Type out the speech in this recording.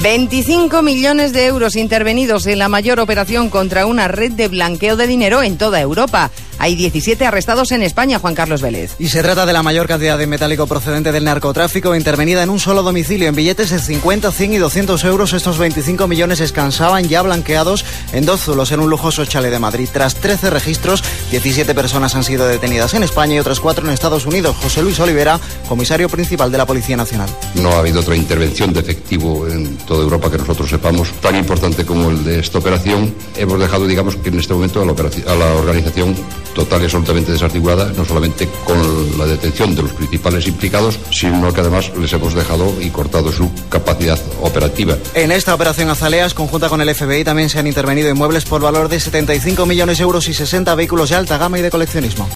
25 millones de euros intervenidos en la mayor operación contra una red de blanqueo de dinero en toda Europa. Hay 17 arrestados en España, Juan Carlos Vélez. Y se trata de la mayor cantidad de metálico procedente del narcotráfico intervenida en un solo domicilio. En billetes de 50, 100 y 200 euros, estos 25 millones descansaban ya blanqueados en 2 zulos en un lujoso chalet de Madrid. Tras 13 registros, 17 personas han sido detenidas en España y otras 4 en Estados Unidos. José Luis Olivera, comisario principal de la Policía Nacional. No ha habido otra intervención de efectivo en toda Europa que nosotros sepamos, tan importante como el de esta operación. Hemos dejado, digamos, que en este momento a la organización total y absolutamente desarticulada, no solamente con la detención de los principales implicados, sino que además les hemos dejado y cortado su capacidad operativa. En esta operación Azaleas, conjunta con el FBI, también se han intervenido inmuebles por valor de 75 millones de euros y 60 vehículos de alta gama y de coleccionismo.